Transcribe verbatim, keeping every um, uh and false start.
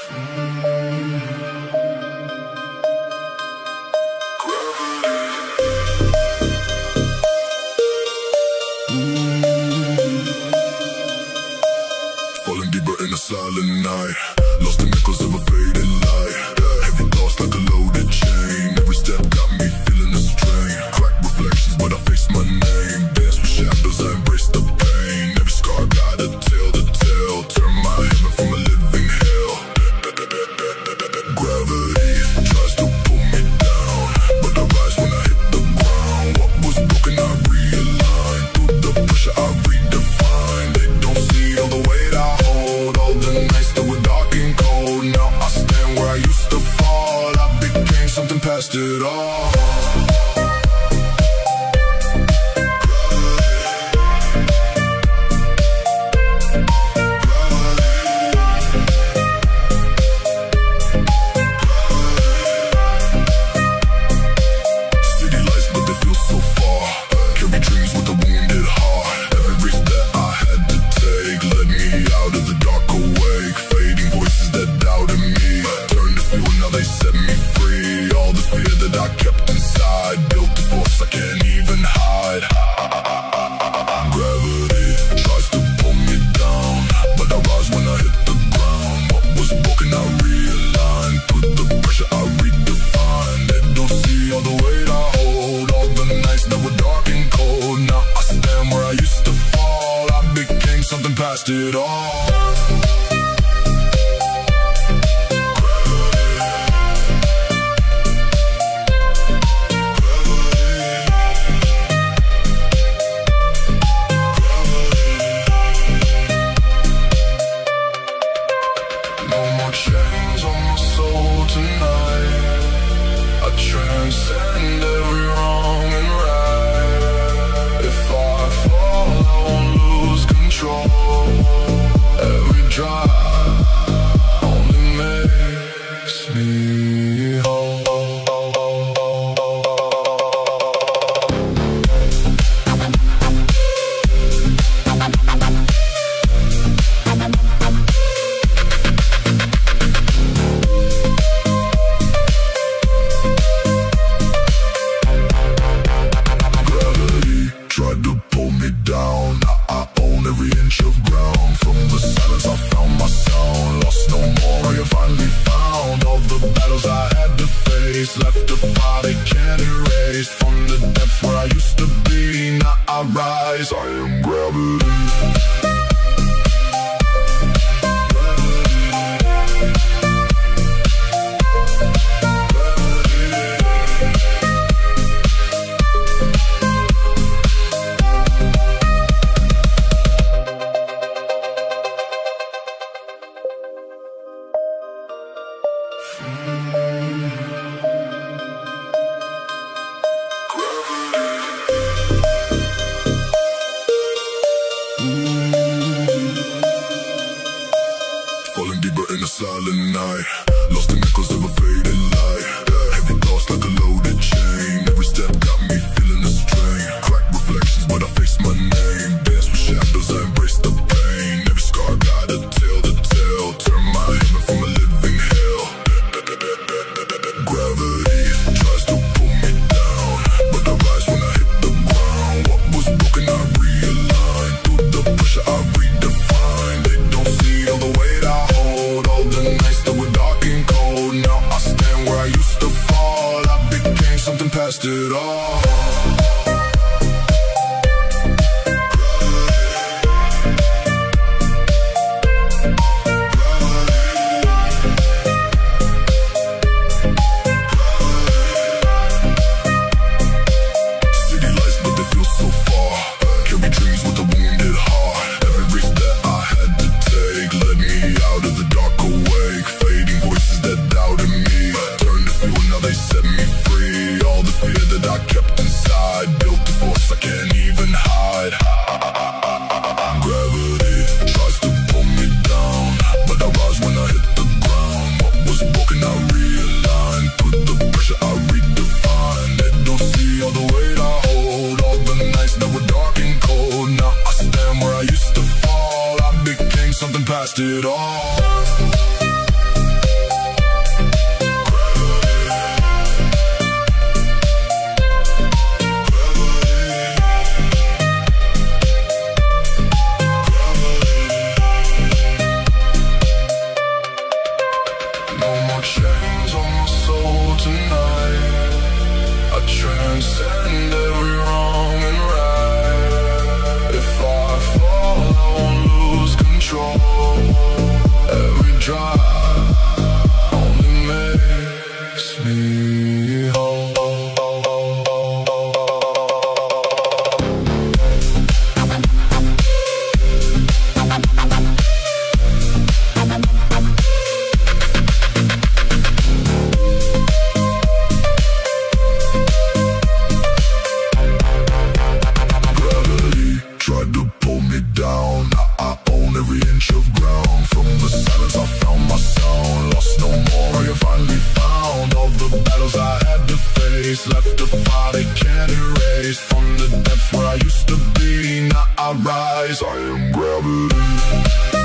Falling deeper in a silent night, lost in echoes of a fading light. Heavy thoughts like a loaded chain, every step got me feeling the strain. Cracked reflections but I face my name, dance with shadows, I embrace the pain. Every scar got a tale to tell, turn my heaven from a living hell. Gravity tries to pull me down, but I rise when I hit the ground. What was broken I realign, through the pressure I redefine. They don't see all the weight I hold, all the nights that were dark and cold. Now I stand where I used to fall, I became something past it all. Past it all. No more chains on my soul tonight, I transcend every wrong and right. If I fall, I won't lose control. Every drop only makes me whole. Gravity tried to pull me down, I, I own every inch of ground. From the silence I found my sound, lost no more, I have finally found. All the battles I had to face, left a fire they can't erase. From the depths where I used to be, now I rise, I am gravity. Falling deeper in a silent night, lost in echoes of a fading light. Heavy thoughts like a loaded chain, every step got me feeling the strain. Cracked reflections but I face my name, dance with shadows, I embrace the pain. Every scar got a tale to tell, turn my heaven from a living hell. Gravity tries to pull me down, but I rise when I hit the ground. What was broken I realign, through the pressure I redefine. They don't see all the weight I hold, all the nights that were dark and cold. Now I stand where I used to fall, I became something past it all. Past it all. inch of ground. From the silence I found my sound. Lost no more, I have finally found. All the battles I had to face, left a fire they can't erase. From the depths where I used to be, now I rise. I am gravity.